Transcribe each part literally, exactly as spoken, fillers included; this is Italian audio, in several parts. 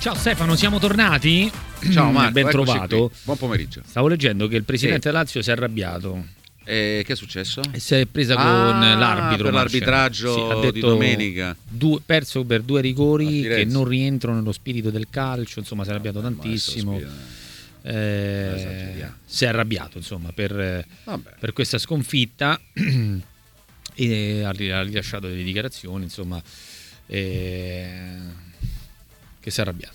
Ciao Stefano, siamo tornati. Ciao Marco, ben trovato. Qui. Buon pomeriggio. Stavo leggendo che il presidente sì. Lazio si è arrabbiato. E che è successo? E si è presa ah, con l'arbitro per l'arbitraggio sì, ha detto, di domenica. Due, perso per due rigori che non rientrano nello spirito del calcio. Insomma, si è arrabbiato tantissimo. Eh, si è arrabbiato insomma per, per questa sconfitta e ha rilasciato delle dichiarazioni insomma eh, che si è arrabbiato.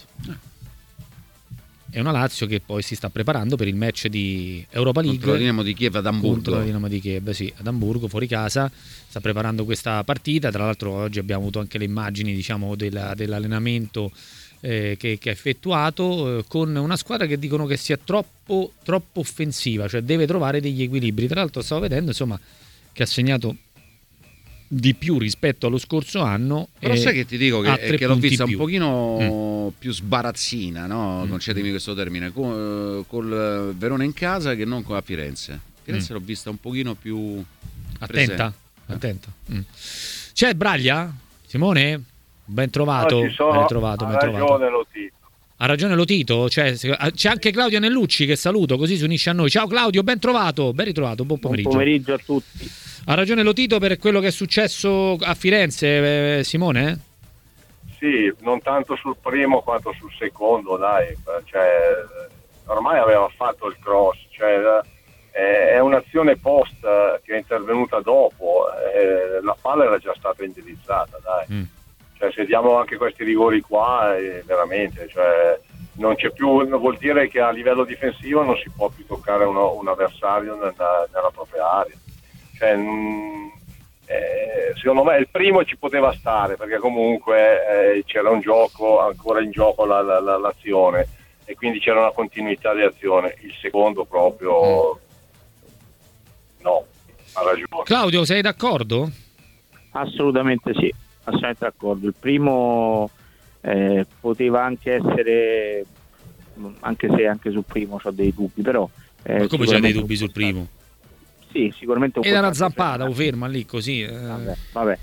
È una Lazio che poi si sta preparando per il match di Europa League contro la Dinamo di Kiev ad Amburgo. Contro la Dinamo di Kiev, sì, ad Amburgo, fuori casa. Sta preparando questa partita. Tra l'altro oggi abbiamo avuto anche le immagini, diciamo, della, dell'allenamento eh, che, che ha effettuato eh, con una squadra che dicono che sia troppo, troppo offensiva, cioè deve trovare degli equilibri. Tra l'altro stavo vedendo, insomma, che ha segnato di più rispetto allo scorso anno. Però sai che ti dico che, che l'ho vista un pochino mm. più sbarazzina, no? Mm. Concedimi questo termine, con, col Verona in casa che non con a Firenze. Firenze mm. l'ho vista un pochino più attenta, presente. attenta. Mm. C'è Braglia? Simone? Ben trovato. No, ci sono, ben trovato, ha ben ragione trovato. Lotito. Ha ragione Lotito, cioè, c'è anche Claudio Nellucci che saluto, così si unisce a noi. Ciao Claudio, ben trovato, ben ritrovato, buon pomeriggio. Buon pomeriggio a tutti. Ha ragione Lotito per quello che è successo a Firenze, eh, Simone? Sì, non tanto sul primo quanto sul secondo, dai, cioè, ormai aveva fatto il cross, cioè, è un'azione post che è intervenuta dopo, eh, la palla era già stata indirizzata, dai. Mm. Cioè, se diamo anche questi rigori qua, eh, veramente, cioè, non c'è più, vuol dire che a livello difensivo non si può più toccare uno, un avversario nella, nella propria area. Cioè, eh, secondo me il primo ci poteva stare perché comunque eh, c'era un gioco, ancora in gioco la, la, la, l'azione e quindi c'era una continuità di azione. Il secondo proprio no, ha ragione. Claudio, sei d'accordo? Assolutamente sì, assolutamente d'accordo. Il primo eh, poteva anche essere, anche se anche sul primo ho dei dubbi, però eh, ma come c'hai dei dubbi sul primo? Sì, sicuramente un era una zampata, o ferma lì così. Eh. Vabbè, vabbè.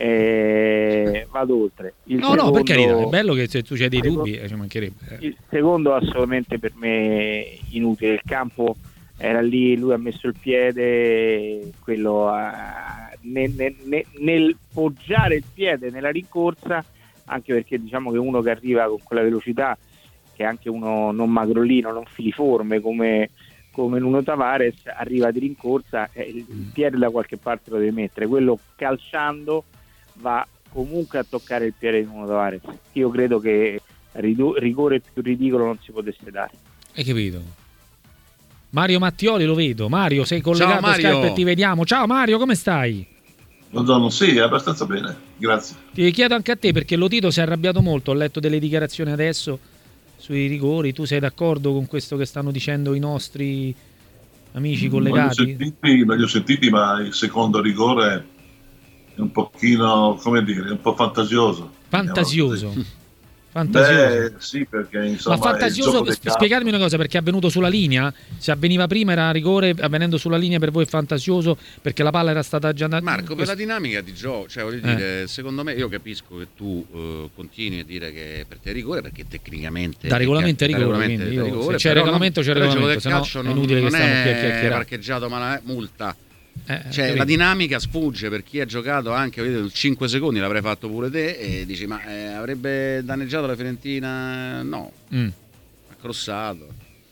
Eh, vado oltre. Il no, secondo, no, per carità, è bello che se tu c'hai dei dubbi, eh, ci mancherebbe. Eh. Il secondo assolutamente per me inutile. Il campo era lì, lui ha messo il piede, quello a, nel, nel, nel poggiare il piede nella rincorsa, anche perché diciamo che uno che arriva con quella velocità, che è anche uno non magrolino, non filiforme come come Nuno Tavares, arriva di rincorsa e il piede da qualche parte lo deve mettere, quello calciando va comunque a toccare il piede di Nuno Tavares. Io credo che ridu- rigore più ridicolo non si potesse dare. Hai capito? Mario Mattioli lo vedo. Mario, sei collegato a Skype e ti vediamo. Ciao Mario, come stai? Buongiorno, sì, abbastanza bene, grazie. Ti chiedo anche a te perché Lotito si è arrabbiato molto, ho letto delle dichiarazioni adesso sui rigori. Tu sei d'accordo con questo che stanno dicendo i nostri amici collegati? Non li ho sentiti, non li ho sentiti, ma il secondo rigore è un pochino, come dire, un po' fantasioso. Fantasioso. Fantasioso. Beh, sì, perché insomma. Ma fantasioso, spiegarmi una cosa, perché è avvenuto sulla linea? Se avveniva prima era rigore, avvenendo sulla linea per voi è fantasioso perché la palla era stata già andata. Marco, per la dinamica di gioco, cioè voglio dire, eh. secondo me, io capisco che tu uh, continui a dire che per te è rigore perché tecnicamente da regolamento è rigore, quindi io, rigore, se c'è regolamento c'è regolamento, se no è inutile che stiamo qui a chiacchierare. Parcheggiato ma la multa. Eh, cioè capito? La dinamica sfugge per chi ha giocato anche vedete, cinque secondi l'avrei fatto pure te e dici ma eh, avrebbe danneggiato la Fiorentina? No, mm. ha crossato,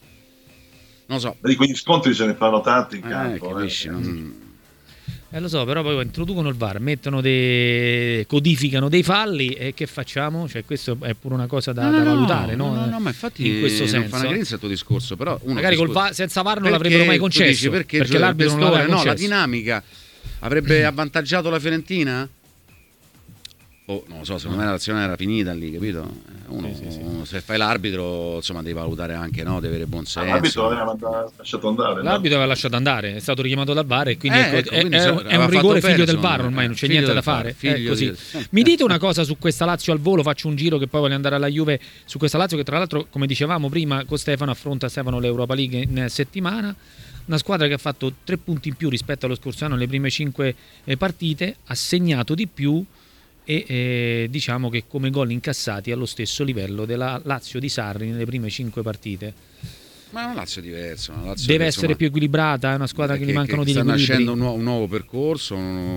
non so. Di quegli scontri se ne fanno tanti in eh, campo capisci, eh. non... Eh, lo so, però poi introducono il V A R, mettono dei... codificano dei falli e che facciamo? Cioè, questo è pure una cosa da, no, da no, valutare, no? No, no, no, ma infatti in questo non senso fa una carenza il tuo discorso, però uno magari col discorso... V A R, senza V A R non l'avrebbero mai concesso, dici, perché, perché l'arbitro non l'aveva concesso. No, la dinamica avrebbe avvantaggiato la Fiorentina? Oh, non lo so, secondo me la l'azione era finita lì, capito? Uno, sì, sì, sì. uno se fai l'arbitro, insomma, devi valutare anche, no? Devi avere buon senso. L'arbitro aveva lasciato andare. L'arbitro aveva lasciato andare, è stato richiamato dal V A R e quindi, eh, ecco, ecco, è, quindi è, so, è un rigore figlio del V A R, ormai eh, non c'è niente da fare. È così. Di... Mi dite una cosa su questa Lazio al volo, faccio un giro che poi voglio andare alla Juve, su questa Lazio che tra l'altro, come dicevamo prima, con Stefano affronta Stefano l'Europa League in settimana. Una squadra che ha fatto tre punti in più rispetto allo scorso anno nelle prime cinque partite, ha segnato di più e eh, diciamo che come gol incassati allo stesso livello della Lazio di Sarri nelle prime cinque partite. Ma è una Lazio diversa, una Lazio deve che, essere insomma, più equilibrata, è una squadra che, che gli mancano che di equilibri. Sta nascendo un nuovo, un nuovo percorso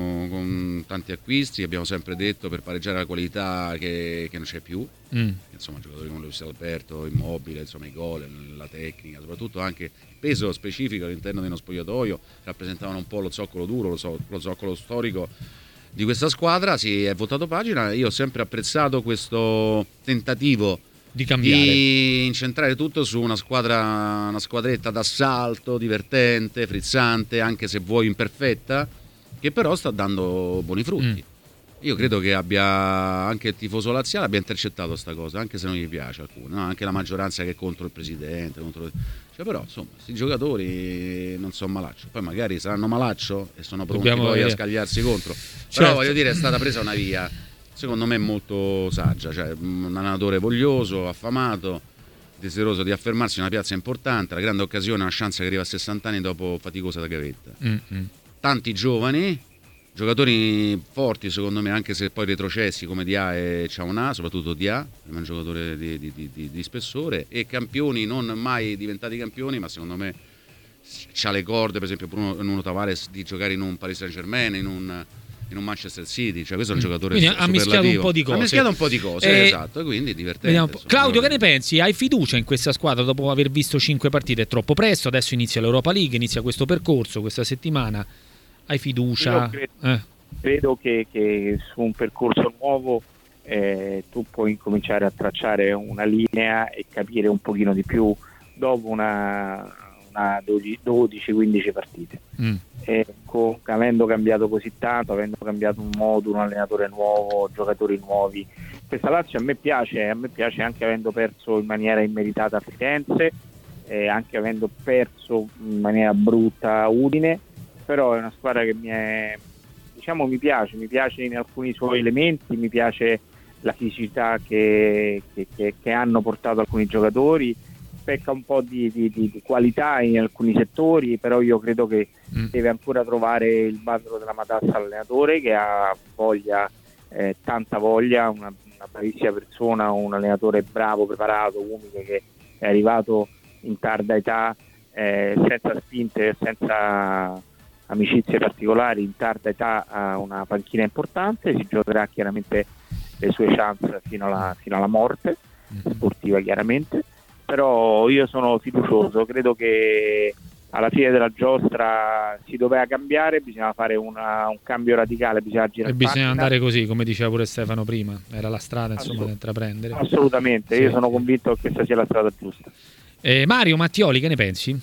con tanti acquisti, abbiamo sempre detto, per pareggiare la qualità che, che non c'è più. Mm. Insomma, giocatori come Luis Alberto, Immobile, insomma, i gol, la tecnica, soprattutto anche il peso specifico all'interno dello spogliatoio rappresentavano un po' lo zoccolo duro, lo, so, lo zoccolo storico di questa squadra. Si è voltato pagina. Io ho sempre apprezzato questo tentativo di cambiare, di incentrare tutto su una squadra, una squadretta d'assalto, divertente, frizzante, anche se vuoi imperfetta, che però sta dando buoni frutti. Mm. Io credo che abbia anche il tifoso laziale abbia intercettato sta cosa, anche se non gli piace a alcuni, no? Anche la maggioranza che è contro il presidente, contro... Cioè, però insomma, questi giocatori non sono malaccio, poi magari saranno malaccio e sono pronti Dobbiamo poi vedere. a scagliarsi contro. Certo. Però voglio dire, è stata presa una via secondo me molto saggia, cioè un allenatore voglioso, affamato, desideroso di affermarsi in una piazza importante, la grande occasione, una chance che arriva a sessanta anni dopo faticosa da gavetta. Mm-hmm. Tanti giovani, giocatori forti secondo me, anche se poi retrocessi come Dia e Ciaunà, soprattutto Dia, è un giocatore di, di, di, di spessore, e campioni non mai diventati campioni, ma secondo me c'ha le corde, per esempio Bruno, Nuno Tavares, di giocare in un Paris Saint-Germain, in un in un Manchester City, cioè questo è un giocatore quindi ha mischiato un po' di cose, ha mischiato un po' di cose, eh, esatto, quindi divertente. Claudio, che ne pensi? Hai fiducia in questa squadra dopo aver visto cinque partite? È troppo presto, adesso inizia l'Europa League, inizia questo percorso, questa settimana, hai fiducia? Io credo, eh. credo che, che su un percorso nuovo eh, tu puoi incominciare a tracciare una linea e capire un pochino di più dopo una una dodici quindici partite. Mm. E con, avendo cambiato così tanto, avendo cambiato un modo, un allenatore nuovo, giocatori nuovi, questa Lazio a me piace, a me piace anche avendo perso in maniera immeritata a Firenze, eh, anche avendo perso in maniera brutta a Udine, però è una squadra che mi è, diciamo, mi piace, mi piace in alcuni suoi elementi, mi piace la fisicità che, che, che, che hanno portato alcuni giocatori. Pecca un po' di, di, di qualità in alcuni settori, però io credo che mm. deve ancora trovare il bandolo della matassa all'allenatore, che ha voglia, eh, tanta voglia, una, una bravissima persona, un allenatore bravo, preparato, umile, che è arrivato in tarda età, eh, senza spinte, senza amicizie particolari, in tarda età a una panchina importante. Si giocherà chiaramente le sue chance fino alla, fino alla morte sportiva, chiaramente. Però io sono fiducioso, credo che alla fine della giostra si doveva cambiare, bisognava fare una, un cambio radicale, bisogna girare e bisogna andare così, come diceva pure Stefano prima, era la strada insomma Assolut- da intraprendere. Assolutamente, sì. Io sono convinto che questa sia la strada giusta. Eh, Mario Mattioli, che ne pensi?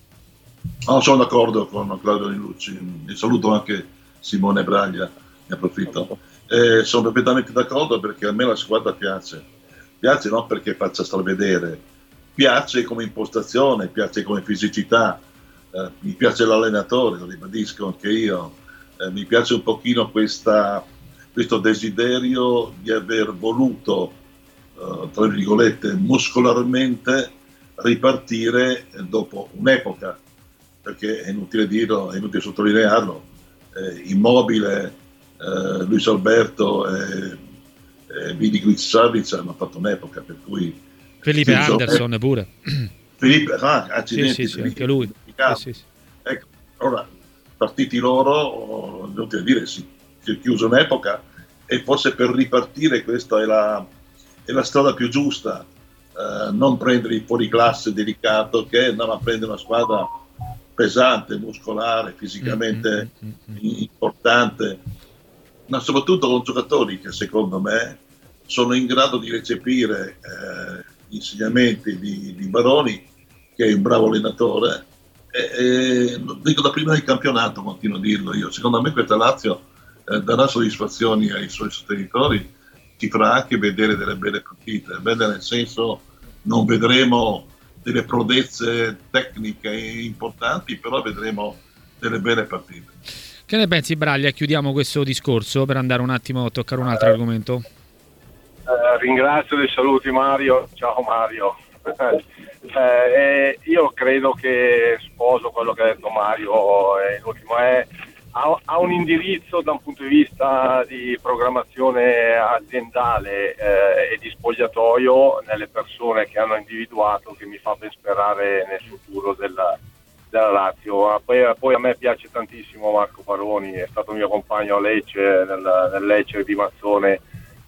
No, sono d'accordo con Claudio Di Lucci, e saluto anche Simone Braglia, ne approfitto. Eh, sono perfettamente d'accordo, perché a me la squadra piace, piace non perché faccia stravedere, piace come impostazione, piace come fisicità, eh, mi piace l'allenatore, lo ribadisco anche io, eh, mi piace un pochino questa, questo desiderio di aver voluto, eh, tra virgolette, muscolarmente ripartire dopo un'epoca, perché è inutile dirlo, è inutile sottolinearlo, eh, Immobile, eh, Luis Alberto e eh, Vidi Savic hanno fatto un'epoca, per cui Felipe Anderson eh, pure. Felipe, ah, accidenti, sì, sì, sì, anche lui. Sì, sì. Ecco, allora, partiti loro, devo dire, si è chiusa un'epoca, e forse per ripartire questa è la, è la strada più giusta, eh, non prendere il fuoriclasse delicato, che no, ma prendere una squadra pesante, muscolare, fisicamente mm-hmm. importante, ma soprattutto con giocatori che secondo me sono in grado di recepire eh, gli insegnamenti di, di Baroni, che è un bravo allenatore, e, e lo dico da prima del campionato, continuo a dirlo io, secondo me questa Lazio eh, darà soddisfazioni ai suoi sostenitori, ci farà anche vedere delle belle partite, belle nel senso non vedremo delle prodezze tecniche importanti, però vedremo delle belle partite. Che ne pensi, Braglia? Chiudiamo questo discorso per andare un attimo a toccare un altro eh, argomento. Eh, ringrazio dei saluti Mario, ciao Mario. eh, io credo che sposo quello che ha detto Mario, eh, l'ultimo è ha, ha un indirizzo da un punto di vista di programmazione aziendale eh, e di spogliatoio nelle persone che hanno individuato, che mi fa ben sperare nel futuro della, della Lazio. Poi, poi a me piace tantissimo Marco Baroni, è stato mio compagno a Lecce, nel, nel Lecce di Mazzone,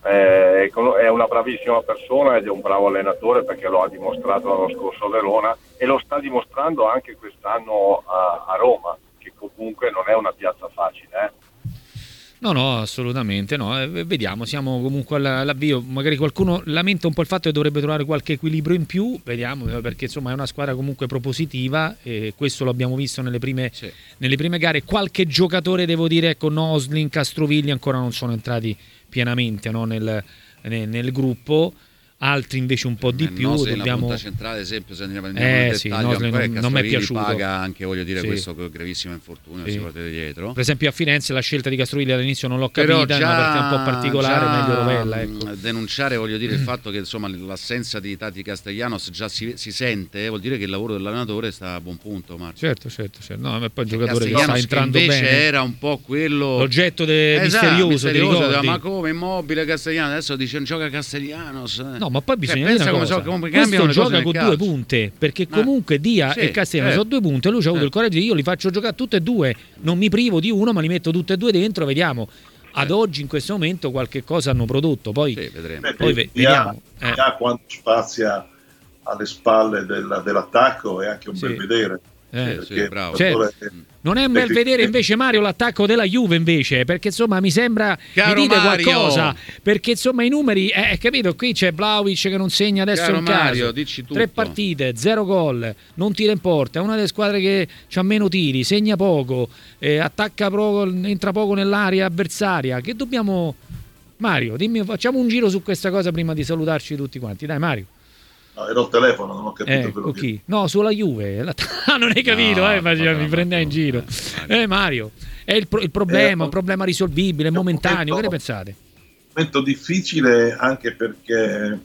eh, è una bravissima persona ed è un bravo allenatore, perché lo ha dimostrato l'anno scorso a Verona e lo sta dimostrando anche quest'anno a, a Roma, che comunque non è una piazza facile, eh. No, no, assolutamente no. Eh, vediamo, siamo comunque all'avvio. Magari qualcuno lamenta un po' il fatto che dovrebbe trovare qualche equilibrio in più. Vediamo, perché insomma è una squadra comunque propositiva e questo lo abbiamo visto nelle prime, sì. nelle prime gare. Qualche giocatore, devo dire, ecco, Noslin, Castrovilli ancora non sono entrati pienamente, no, nel, nel, nel gruppo. Altri invece un po' di eh, più. Nosli, dobbiamo... la punta centrale, ad esempio, se andiamo, andiamo eh, nel sì, dettaglio, Nosli non, non mi è piaciuto. Paga anche, voglio dire, sì. questo gravissimo infortunio che sì. si porta dietro. Per esempio a Firenze la scelta di Castrovilli all'inizio non l'ho capita, già, no, perché è un po' particolare, meglio Rovella, ecco. Denunciare, voglio dire, il fatto che insomma l'assenza di Tati Castellanos già si, si sente, eh, vuol dire che il lavoro dell'allenatore sta a buon punto, Marco. Certo, certo, certo. No, ma poi il giocatore che sta entrando che invece bene. Era un po' quello l'oggetto de... esatto, misterioso, misterioso ma come Immobile, Castellanos, adesso dice gioca Castellanos. No, ma poi bisogna cioè, dire una cosa. Come questo gioca con due punte, perché comunque ah, Dia sì, e Castellanos sono certo. due punte, lui ha avuto certo. il coraggio di io li faccio giocare tutte e due, non mi privo di uno ma li metto tutte e due dentro, vediamo. Ad certo. oggi in questo momento qualche cosa hanno prodotto, poi, sì, vedremo. Beh, poi Dia, vediamo Dia eh. quanto spazia alle spalle della, dell'attacco è anche un sì. bel vedere. Eh, sì, bravo. Certo. Non è un bel vedere invece, Mario, l'attacco della Juve invece, perché insomma mi sembra Caro mi dite Mario. qualcosa, perché insomma i numeri, eh, capito, qui c'è Vlahovic che non segna adesso Caro un caso, Mario, dici tutto. tre partite, zero gol, non tira in porta, è una delle squadre che ha meno tiri, segna poco, eh, attacca poco, entra poco nell'area avversaria. Che dobbiamo, Mario, dimmi, facciamo un giro su questa cosa prima di salutarci tutti quanti, dai Mario. No, ero al telefono, non ho capito eh, quello che... che... No, sulla Juve. La... non hai capito, no, eh, faceva, mi prendeva in giro. Eh, Mario, è il, pro- il problema, eh, un problema risolvibile, momentaneo. Che ne pensate? Un momento difficile anche perché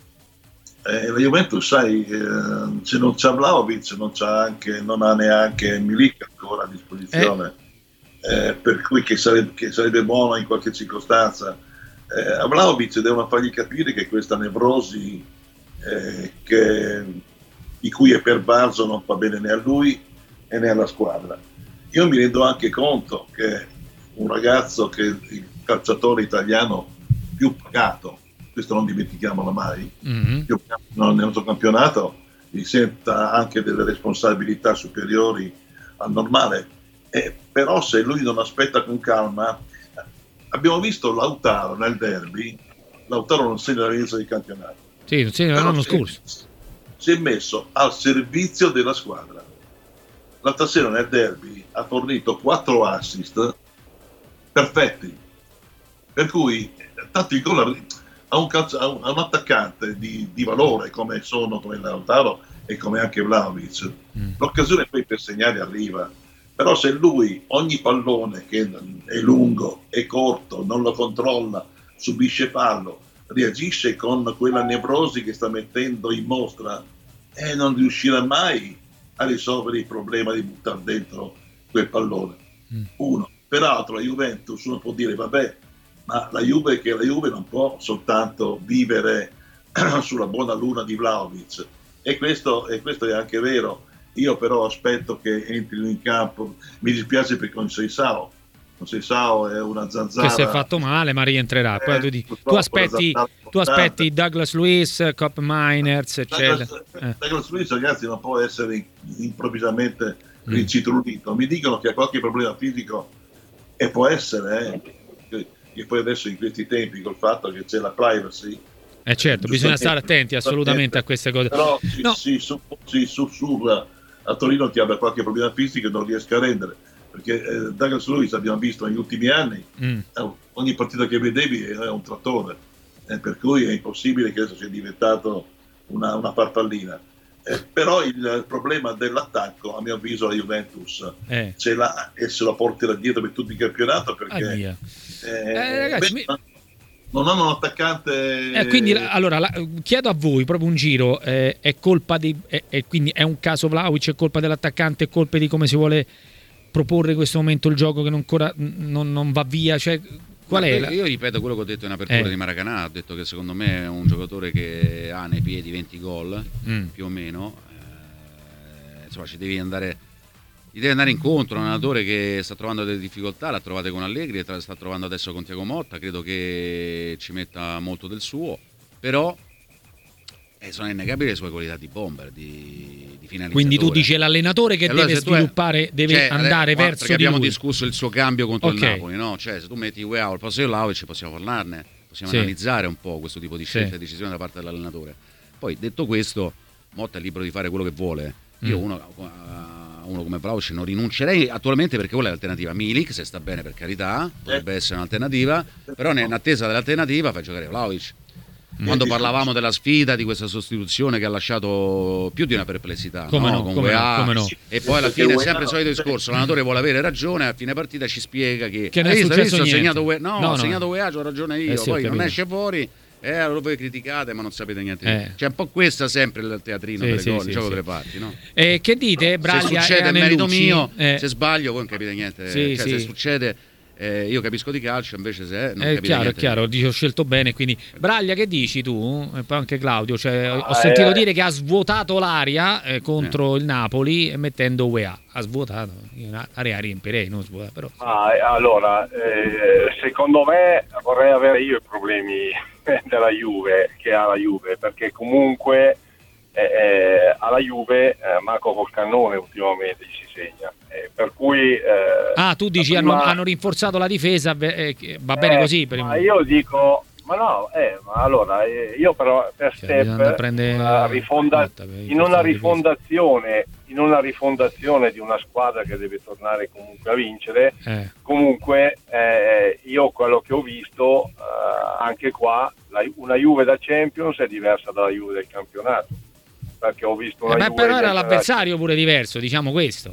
eh, la Juventus, sai, eh, se non c'ha Vlahovic, non c'ha anche, non ha neanche Milik ancora a disposizione. Eh. Eh, per cui che sarebbe, che sarebbe buono in qualche circostanza. Eh, a Vlahovic devono fargli capire che questa nevrosi Eh, che, di cui è pervaso non fa bene né a lui né alla squadra. Io mi rendo anche conto che un ragazzo che è il calciatore italiano più pagato, questo non dimentichiamolo mai, mm-hmm. più pagato nel nostro campionato, mi senta anche delle responsabilità superiori al normale, eh, però se lui non aspetta con calma, abbiamo visto Lautaro nel derby, Lautaro non segna all'inizio del campionato. Sì, non segna l'anno scorso. Si è messo al servizio della squadra. L'altra sera nel derby ha fornito quattro assist perfetti. Per cui, tanto il gol a un, calcio, a un, a un attaccante di, di valore come sono come Lautaro e come anche Vlahovic, mm. l'occasione poi per segnare arriva. Però se lui ogni pallone che è lungo, è corto, non lo controlla, subisce fallo, reagisce con quella nevrosi che sta mettendo in mostra e eh, non riuscirà mai a risolvere il problema di buttare dentro quel pallone. Mm. Uno. Peraltro la Juventus, uno può dire vabbè, ma la Juve che la Juve non può soltanto vivere sulla buona luna di Vlahovic, e questo, e questo è anche vero. Io però aspetto che entrino in campo, mi dispiace per Conceição. Conceição è una zanzara che si è fatto male ma rientrerà. Poi tu, dici, tu aspetti tu aspetti Douglas Luiz, Cop Miners eccetera. Douglas, eh. Douglas Luiz, ragazzi, non può essere improvvisamente mm. rincitrulito. Mi dicono che ha qualche problema fisico e può essere eh, che poi adesso in questi tempi col fatto che c'è la privacy, eh certo, bisogna stare attenti assolutamente a queste cose. Però si, no. si, si, si sussurra a Torino che abbia qualche problema fisico e non riesca a rendere, perché eh, Douglas Luiz abbiamo visto negli ultimi anni mm. eh, ogni partita che vedevi è un trattore, eh, per cui è impossibile che adesso sia diventato una, una farfallina. Eh, però il problema dell'attacco, a mio avviso, la Juventus eh. ce l'ha e se lo porterà dietro per tutto il campionato, perché eh, eh, ragazzi, beh, mi... non hanno un attaccante. Eh, quindi allora la, chiedo a voi proprio un giro, eh, è colpa di è, è, quindi è un caso Vlahovic, è colpa dell'attaccante, è colpa di come si vuole proporre in questo momento il gioco che non, ancora, non, non va via, cioè qual Ma è? io, La... io ripeto quello che ho detto in apertura eh. di Maracanã, ho detto che secondo me è un giocatore che ha nei piedi venti gol mm. più o meno, eh, insomma ci devi andare gli deve andare incontro, un allenatore che sta trovando delle difficoltà, l'ha trovate con Allegri, e sta trovando adesso con Thiago Motta, credo che ci metta molto del suo, però eh, sono innegabili le sue qualità di bomber, di, di finalizzatore. Quindi tu dici l'allenatore che allora, deve sviluppare, è, deve cioè, andare eh, verso di abbiamo lui. discusso il suo cambio contro okay. il Napoli, no? Cioè se tu metti U E A al posto di Vlahovic possiamo parlarne, possiamo sì. analizzare un po' questo tipo di scelta sì. e decisione da parte dell'allenatore. Poi detto questo, Motta è libero di fare quello che vuole. Io mm. uno... Uh, uno come Vlahovic non rinuncerei attualmente, perché quella è l'alternativa. Milik, se sta bene per carità, potrebbe eh. essere un'alternativa, però in attesa dell'alternativa fai giocare Vlahovic. Quando parlavamo della sfida, di questa sostituzione che ha lasciato più di una perplessità, come no? No, con come U E A, no, come no. E poi alla fine è sempre il solito discorso, l'allenatore vuole avere ragione, a fine partita ci spiega che, che non è successo ho niente. segnato U E A, no, no, ho no. segnato U E A, c'ho ragione io, eh sì, poi non esce fuori. Eh, allora voi criticate ma non sapete niente. Eh. C'è un po' questa sempre il teatrino sì, delle sì, cose, sì, gioco sì. delle parti, no? Eh, che dite, Braglia? Se succede è merito mio, eh. se sbaglio voi non capite niente. Sì, cioè, sì. se succede eh, io capisco di calcio, invece se non è capite chiaro, niente. È chiaro, dici, ho scelto bene, quindi Braglia che dici tu? E poi anche Claudio, cioè, ho sentito eh. dire che ha svuotato l'aria eh, contro eh. il Napoli mettendo U E A. Ha svuotato, io l'area riempirei, non svuotata, però. Ah, allora, eh, secondo me vorrei avere io i problemi della Juve che ha la Juve, perché comunque eh, alla Juve eh, manco col cannone ultimamente ci si segna, eh, per cui eh, ah tu dici prima... hanno, hanno rinforzato la difesa, eh, va bene eh, così per ma io dico ma no, eh, ma allora eh, io però per cioè, step una rifonda... in una rifondazione in una rifondazione di una squadra che deve tornare comunque a vincere eh. comunque eh, io quello che ho visto eh, anche qua la, una Juve da Champions è diversa dalla Juve del campionato, perché ho visto una eh, ma Juve però era l'avversario pure diverso, diciamo questo.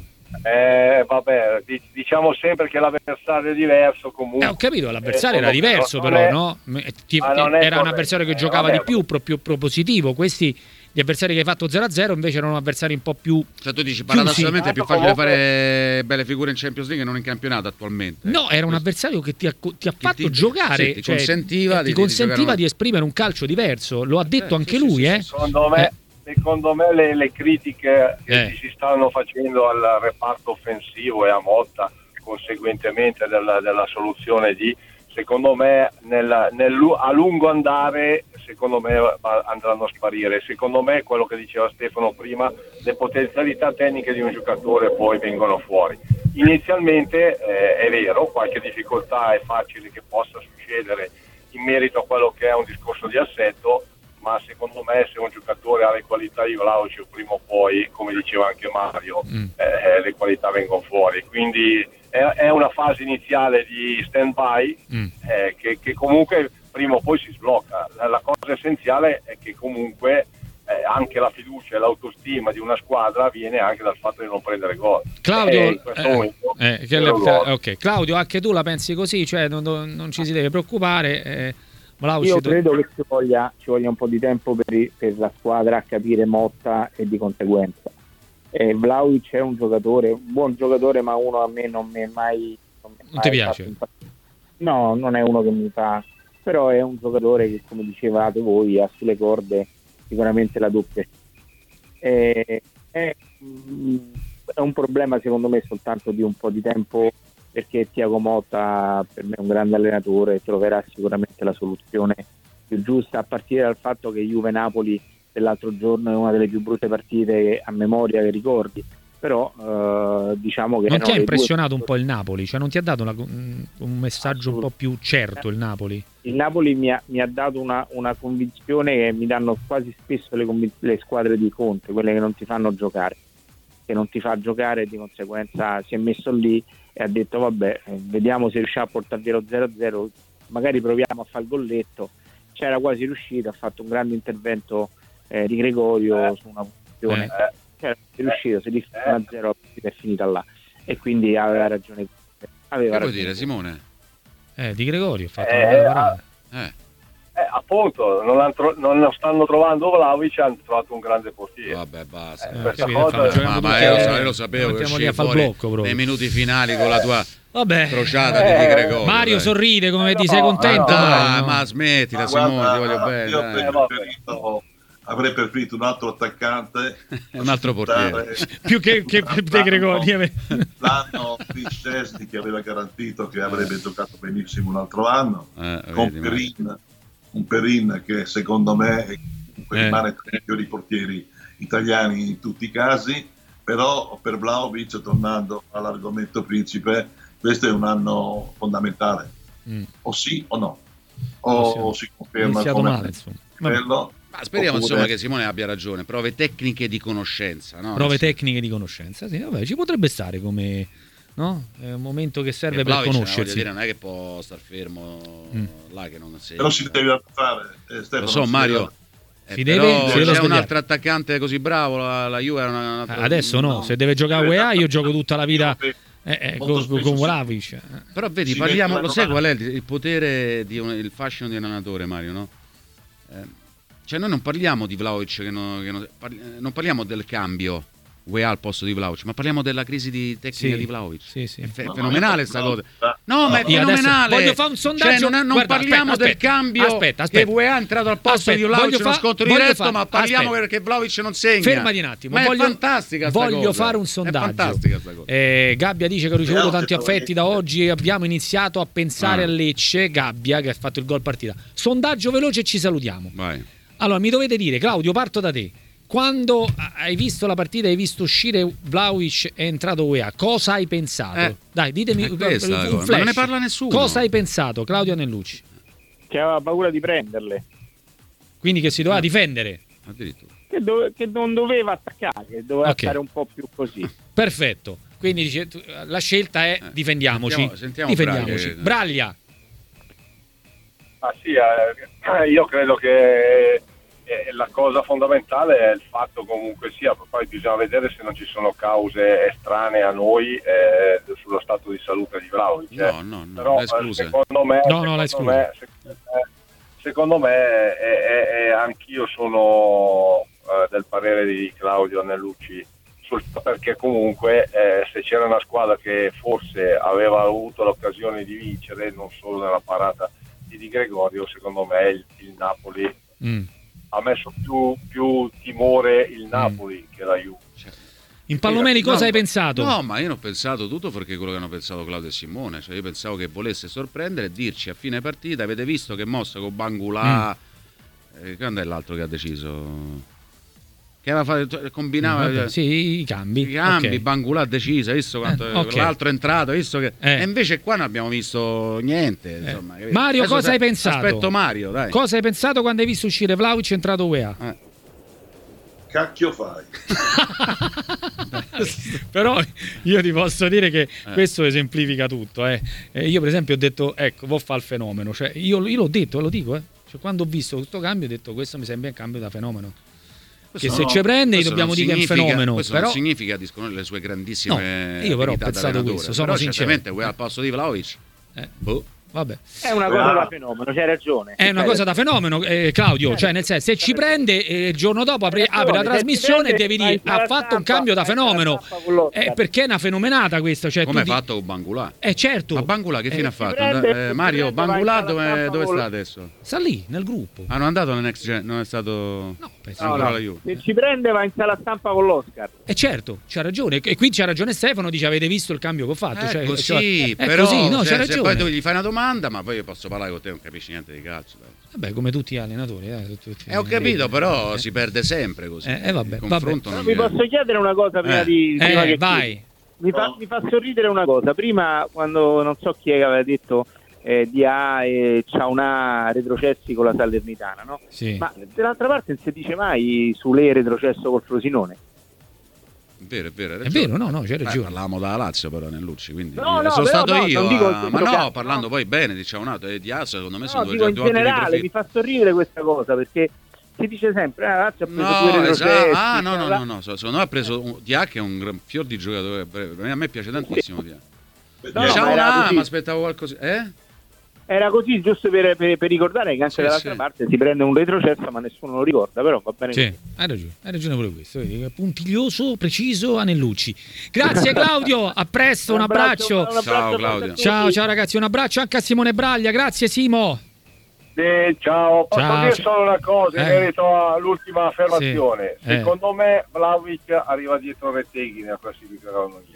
Eh, vabbè, diciamo sempre che l'avversario è diverso comunque. Eh, ho capito, l'avversario eh, era diverso però, è, no? Ti, era corretto. Un avversario che giocava eh, di più, più, più propositivo. Questi, gli avversari che hai fatto zero a zero invece erano avversari un po' più... Cioè tu dici, paradossalmente è più facile comunque... fare belle figure in Champions League che non in campionato attualmente. No, era un avversario che ti ha, ti ha fatto ti, giocare, sì, ti cioè, consentiva, ti di, consentiva di, di esprimere un calcio diverso. Lo ha detto eh, anche sì, lui, sì, eh. Secondo me... Eh. Secondo me le, le critiche che eh. si stanno facendo al reparto offensivo e a Motta conseguentemente della, della soluzione di, secondo me nel, nel, a lungo andare secondo me andranno a sparire. Secondo me quello che diceva Stefano prima, le potenzialità tecniche di un giocatore poi vengono fuori. Inizialmente eh, è vero, qualche difficoltà è facile che possa succedere in merito a quello che è un discorso di assetto, ma secondo me se un giocatore ha le qualità di Vlahovic prima o poi, come diceva anche Mario, mm. eh, le qualità vengono fuori. Quindi è, è una fase iniziale di stand-by mm. eh, che, che comunque prima o poi si sblocca. La, la cosa essenziale è che comunque eh, anche la fiducia e l'autostima di una squadra viene anche dal fatto di non prendere gol. Claudio, eh, in questo eh, momento, eh, che le, okay. Claudio, anche tu la pensi così? Cioè non, non ci si deve preoccupare? Eh. Io credo che ci voglia, ci voglia un po' di tempo per, per la squadra a capire Motta e di conseguenza. Eh, Vlahovic è un giocatore, un buon giocatore, ma uno a me non mi è mai... Non, mi è non ti piace? No, non è uno che mi fa... Però è un giocatore che, come dicevate voi, ha sulle corde sicuramente la doppia. Eh, è, è un problema secondo me soltanto di un po' di tempo, perché Thiago Motta per me è un grande allenatore, troverà sicuramente la soluzione più giusta, a partire dal fatto che Juve-Napoli dell'altro giorno è una delle più brutte partite a memoria che ricordi, però eh, diciamo che... Non ti ha impressionato due... un po' il Napoli? Cioè non ti ha dato una, un messaggio un po' più certo il Napoli? Il Napoli mi ha, mi ha dato una, una convinzione che mi danno quasi spesso le, convinz- le squadre di Conte, quelle che non ti fanno giocare, che non ti fa giocare e di conseguenza si è messo lì e ha detto vabbè, vediamo se riusciamo a portare via lo zero a zero, magari proviamo a fare il golletto. C'era quasi riuscito, ha fatto un grande intervento eh, di Gregorio eh. su una posizione, eh. c'era riuscito, se di uno a zero la partita è finita là e quindi aveva ragione. Aveva che ragione. vuoi dire Simone? Eh, di Gregorio ha fatto eh, una bella parata. Eh. Eh, appunto non, han tro- non lo stanno trovando Vlahovic, hanno trovato un grande portiere. Vabbè, basta. Eh, Eh, questa capito, cosa fanno- ma, ma tutte- io, lo sapevo, io lo sapevo che mettiamo lì uscivi a far fuori blocco proprio. nei minuti finali con la tua Vabbè, crociata Eh, di Di Gregorio. Mario dai. sorride come Eh, ti no, sei contento? eh, no. Mario, Ah, no? ma smettila, Ma Simone, guarda, ti voglio bene. io dai. avrei Eh, vabbè. preferito, avrei preferito un altro attaccante, Un altro portiere. Più che, che che De Gregorio. L'anno di Szczesny che aveva garantito che avrebbe giocato benissimo un altro anno, Eh, con vedi, Perin, un Perin che secondo me è- comunque Eh. rimane tra i migliori portieri italiani in tutti i casi, però per Vlahovic, tornando all'argomento principe, questo è un anno fondamentale, Mm. o sì o no, o, Sì, o si conferma iniziato come male, insomma. Vabbè. quello. Ma speriamo Oppure- insomma che Simone abbia ragione. Prove tecniche di conoscenza, no? Prove tecniche di conoscenza, sì, vabbè, ci potrebbe stare come, no? È un momento che serve Che per Vlahovic, voglio conoscersi. dire, non è che può star fermo Mm. là che non si. Però si deve fare, eh, Stefano, Lo so, si Mario. deve- Eh, Si deve- però si deve c'è un svegliare. altro attaccante così bravo. La, la Juve era una, una- Adesso no, se deve giocare a U E A io gioco tutta la vita eh, eh, Molto con, spesso con si- Vlahovic. Però vedi, si parliamo, mette lo sai la qual è il, il potere, di un- il fascino di un allenatore, Mario, no? Eh, cioè noi non parliamo di Vlahovic, che non, che non, parli- eh, non parliamo del cambio U E A al posto di Vlahovic, ma parliamo della crisi di tecnica Sì, di Vlahovic. sì, sì. È fe- No, fenomenale ma sta io- cosa. no, No, ma è Io adesso fenomenale. voglio fare un sondaggio. Cioè, non, è- non Guarda, parliamo aspetta, del aspetta, cambio aspetta, aspetta. che U E A è entrato al posto Aspetta, di Vlahovic voglio in uno fa- scontro voglio diretto, fa- ma parliamo aspetta. perché Vlahovic non segna. Fermati un attimo, Ma voglio, è fantastica sta voglio cosa. fare un È sondaggio. fantastica sta cosa. Eh, Gabbia dice che ho ricevuto Speriamo tanti che affetti da trovi- oggi e abbiamo iniziato a pensare Ah. a Lecce. Gabbia che ha fatto il gol partita. Sondaggio veloce e ci salutiamo. Vai. Allora mi dovete dire, Claudio, parto da te. Quando hai visto la partita, hai visto uscire Vlahovic è entrato U E A, cosa hai pensato? Eh, Dai, ditemi è un questa la cosa, flash. ma non ne parla nessuno. Cosa hai pensato, Claudio Anellucci? Che aveva paura di prenderle, Quindi che si doveva difendere. Addirittura. che, dove- che non doveva attaccare, che doveva Ok. stare un po' più così. Perfetto. Quindi dice, tu- la scelta è Eh, difendiamoci. sentiamo- sentiamo difendiamoci. Braglia che- Braglia. Ma sì, eh, io credo che eh, la cosa fondamentale è il fatto comunque sia, poi bisogna vedere se non ci sono cause estranee a noi eh, sullo stato di salute di Vlahovic. eh. No, no, no, Però l'ha eh, esclusa. secondo me, No, no, l'ha secondo me, secondo me, secondo me è- è- è- anch'io sono eh, del parere di Claudio Anellucci sul- perché comunque eh, se c'era una squadra che forse aveva avuto l'occasione di vincere, non solo nella parata di Di Gregorio, secondo me il, il Napoli Mm. ha messo più, più timore il Napoli che la Juve. In Pallomeni cosa No, hai ma- pensato? No, ma io non ho pensato tutto perché quello che hanno pensato Claudio e Simone. Cioè io pensavo che volesse sorprendere e dirci a fine partita: avete visto che mossa con Bangulà? Mm. Eh, quando è l'altro che ha deciso? Che aveva fatto, combinava Vabbè, sì, i cambi. i cambi, Ok. Bangulà ha deciso, hai visto quanto Eh, ok. l'altro è entrato, hai visto che... Eh. E invece qua non abbiamo visto niente. Insomma, capito? Mario, Adesso cosa se- hai pensato? Aspetto Mario, dai. Cosa hai pensato quando hai visto uscire Vlahovic è entrato U E A? Eh. Cacchio fai? Però io ti posso dire che Eh. questo esemplifica tutto. Eh. Eh, io per esempio ho detto, ecco, vo fa il fenomeno. Cioè, io, io l'ho detto, lo dico. Eh. Cioè, quando ho visto questo cambio ho detto, questo mi sembra un cambio da fenomeno. Che Questo se no, ci prende questo dobbiamo non dire che è un significa- fenomeno. Questo Però non significa disconoscere le sue grandissime No, io però ho abilità da pensato allenatore. questo, sono Però sincero. certamente quella al posto di Vlahovic. Eh. Boh. vabbè. È una cosa Ah. da fenomeno, c'hai ragione. È una C'hai cosa da ragione. fenomeno, eh, Claudio, cioè nel senso se ci prende eh, il giorno dopo apri, Hai ragione, apri la se trasmissione e ti devi prende, dire vai ha alla fatto un stampa, cambio da vai alla fenomeno, stampa con l'Oscar. eh, perché è una fenomenata questa, cioè, Come tu hai di- fatto con Bangulà? Eh certo. Ma Bangulà che fine Eh, ha fatto? prende- Eh, Mario, si prende, Bangulà vai alla dove, stampa dove con- sta adesso? Sta lì nel gruppo. Ah, non è andato nel Next Gen, non è stato... No, penso Ah, che- ancora la Juve. Se ci prende va in sala stampa con l'Oscar. Eh certo, c'ha ragione. E qui c'ha ragione Stefano, dice avete visto il cambio che ho fatto. Eh, cioè, così, cioè, è però così, no, se, c'ha se poi tu ragione. gli fai una domanda, ma poi io posso parlare con te, non capisci niente di calcio. dai. Vabbè, come tutti gli allenatori. Eh, tutti- tutti- Eh, ho capito, eh, però eh. si perde sempre così. Eh, eh, vabbè, il confronto Però non vi viene. posso chiedere una cosa prima Eh. di prima Eh, che vai. chiudi? Mi fa, mi fa sorridere una cosa. Prima, quando non so chi è che aveva detto eh, D A e Ciaunà retrocessi con la Salernitana, no? Sì. Ma dall'altra parte non si dice mai Sule retrocesso col Frosinone. È vero, è vero. hai È ragione. vero, no, no, c'è Eh, ragione. parlavamo dalla Lazio però Nellucci, quindi No, eh, no, sono però stato no, io, non dico a- in ma questo no, caso, parlando no. poi bene di Ciaunato e di Assa, secondo me sono No, due, dico in due ottimi generale, profili. mi fa sorridere questa cosa perché si dice sempre ah, Lazio ha preso due No, retrocessi. esatto. Ah, no, cioè, no, la- no, no, so- secondo me ha preso un, Diac che è un gran fior di giocatore, a me piace tantissimo Diac. No, ma Ciao, era ah, così. ma aspettavo qualcosa, eh? era così, giusto per, per, per ricordare che anche sì, dall'altra sì. parte si prende un retrocesso, ma nessuno lo ricorda, però va bene. Sì, hai ragione, hai ragione pure questo. Vedi, puntiglioso, preciso, Anellucci. Grazie Claudio, a presto, un abbraccio. Un abbraccio Ciao, Claudio. Ciao, ciao ragazzi, un abbraccio anche a Simone Braglia. Grazie Simo. Eh, ciao, posso Ciao, dire ciao. solo una cosa in Eh. merito all'ultima affermazione. Sì, eh. Secondo me Vlahovic arriva dietro Retegui nella classifica canoniere.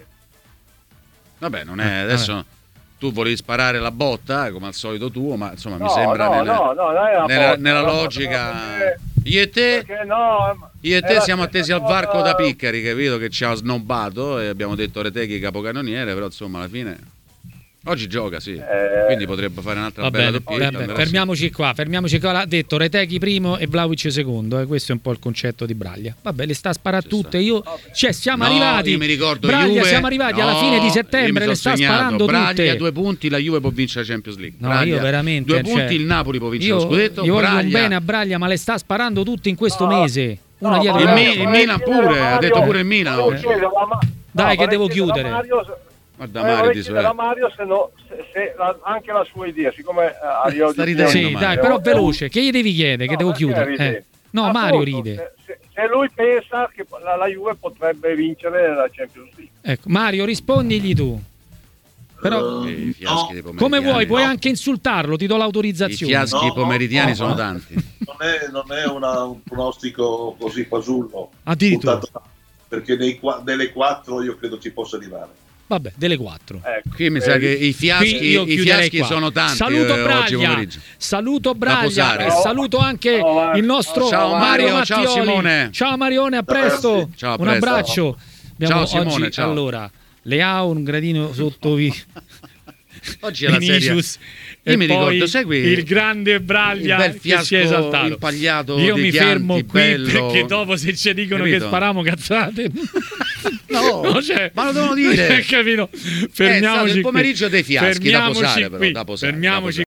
Vabbè, non è adesso tu volevi sparare la botta come al solito tuo, ma insomma No, mi sembra no, nella, no, no, non è una nella- botta, nella no, logica. no, perché- Io e te, perché no, io e è te la siamo stessa attesi al cosa- varco da Piccari, capito che ci ha snobbato e abbiamo detto Retegui capocannoniere, però insomma alla fine oggi gioca, sì. Eh. Quindi potrebbe fare un'altra Va bella bene, doppietta. vabbè, andrà fermiamoci qua, fermiamoci qua. L'ha detto Retegui primo e Vlahovic secondo, e questo è un po' il concetto di Braglia. Vabbè, le sta a sparare Ci tutte. sta. Io, cioè, siamo No, arrivati. io mi ricordo Braglia, Juve, siamo arrivati alla no, fine di io mi settembre, sono le sta segnato, sparando Braglia tutte. a due punti, la Juve può vincere la Champions League. No, Braglia, io veramente, due cioè, punti, il Napoli può vincere Io, lo scudetto. io voglio un Braglia- bene a Braglia, ma le sta sparando tutte in questo No, mese. Una no, dietro il, ma l'altra. Mi- il vorrei Milan chiedere pure, a ha Mario- detto pure il Milan. volevo oh. chiedere a Ma- Dai, no, che devo vorrei chiedere a chiudere. Mario se- Guarda eh, Mario, vorrei ti chiedere a Mario se, no, se, se la- anche la sua idea, siccome eh, arriva Sta di ridendo, Sì, Mario. dai, però veloce. Che gli devi chiedere? Che No, devo perché chiudere? ride? Eh. No, Appunto, Mario ride. Se, se- se lui pensa che la, la Juve potrebbe vincere la Champions League. Ecco, Mario, rispondigli tu. Però, Eh, i fiaschi dei come pomeridiani. vuoi, puoi no. anche insultarlo, ti do I l'autorizzazione. fiaschi No, no, pomeridiani no, sono no. tanti. Non è, non è una- un pronostico così fasullo. Addirittura. buttato- Perché nei, qua- nelle quattro io credo ci possa arrivare. Vabbè, delle quattro. Ecco. Qui mi sa Eh, che i Qui fiaschi, io i chiuderei fiaschi qua. sono tanti. Saluto eh, oggi Braglia, pomeriggio. saluto Braglia posare. e saluto anche Ciao, Mario. il nostro Ciao, Mario Mario, ciao, Mattioli. Simone. Ciao Marione, a presto. Ciao, a Un presto. abbraccio. Abbiamo Ciao, Simone, oggi ciao. allora Leao un gradino sotto vi- Oggi è la serie. Vinicius Io e mi poi ricordo, sai qui il grande Braglia il bel che fiasco si è esaltato. impagliato Io di mi Chianti, fermo qui bello. perché dopo se ci dicono Capito? che spariamo cazzate No, cioè, ma lo devono dire. capito? È stato Fermiamoci il qui. pomeriggio dei fiaschi da Fermiamoci posare, però, qui. da posare, da Fermiamoci posare.